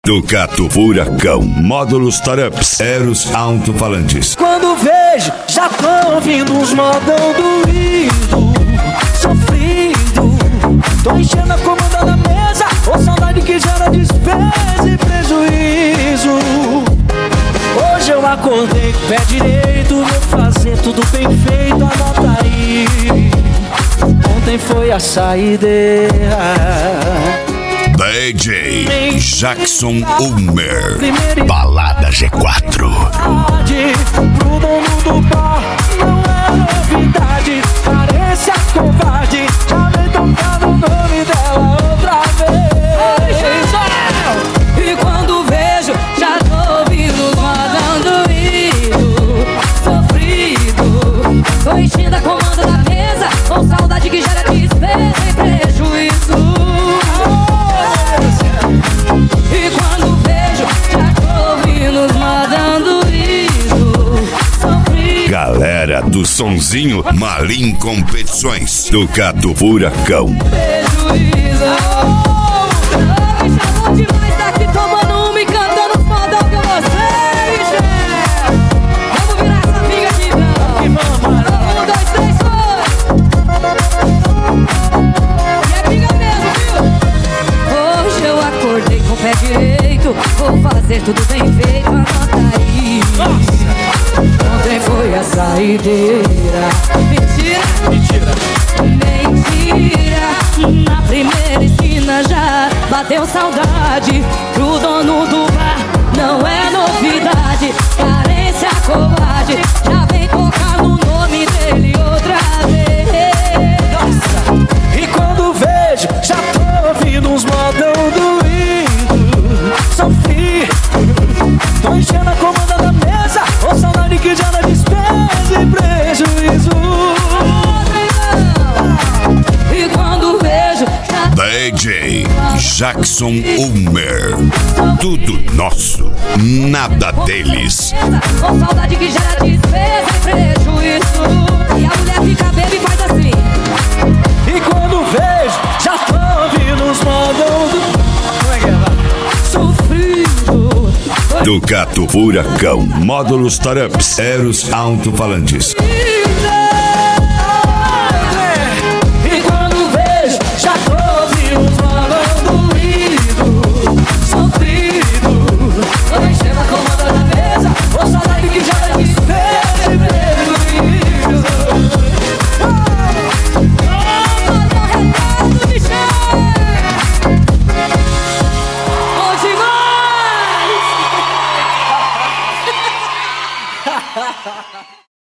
Ducato Furacão, módulos Startups, Eros alto-falantes. Quando vejo, já tô ouvindo uns modão doído, sofrido. Tô enchendo a comanda da mesa, ô saudade que gera despesa e prejuízo. Hoje eu acordei com o pé direito, vou fazer tudo bem feito, anota aí. Ontem foi a saideira. DJ Jackson Ulmer, Balada G4. Pro dono do bar não é novidade, carência covarde, já vem tocando o nome dela outra vez. E quando vejo, já tô ouvindo os modão doído, sofrido. Tô enchendo a comanda da mesa, com saudade que gera despesa e prejuízo. E quando vejo, já tô ouvindo os modão doído, sofrido. Galera do sonzinho, Malim Competições, Ducato Furacão. Prejuízo. Me chamou demais, tá aqui tomando uma e cantando os modão com vocês, gente. Vamos virar essa figa aqui, não. 1, 2, 3, foi. E é figa mesmo, viu? Hoje eu acordei com o pé direito, vou fazer tudo bem feito, anota aí. Ontem foi a saideira. Mentira, mentira, mentira. Na primeira esquina já bateu saudade. Pro dono do bar não é novidade, carência covarde, já vem tocar no nome dele outra vez. Nossa. E quando vejo, já tô ouvindo uns modão doído, sofrido. Tô enchendo a comanda da mesa, ô saudade que gera despesa e prejuízo. E quando vejo, já DJ Jackson Ulmer, tudo nosso, nada deles. com saudade que gera despesa e prejuízo. E a mulher fica bêbada e faz assim. E quando vejo, já tô ouvindo uns modão do... Como é que é? Sofrido. Ducato Furacão, módulos Startups, Eros alto-falantes. E quando vejo, já tô ouvindo uns modão doído, sofrido. Tô enchendo a comanda da mesa, ô saudade que gera despesa e prejuízo. Bom demais!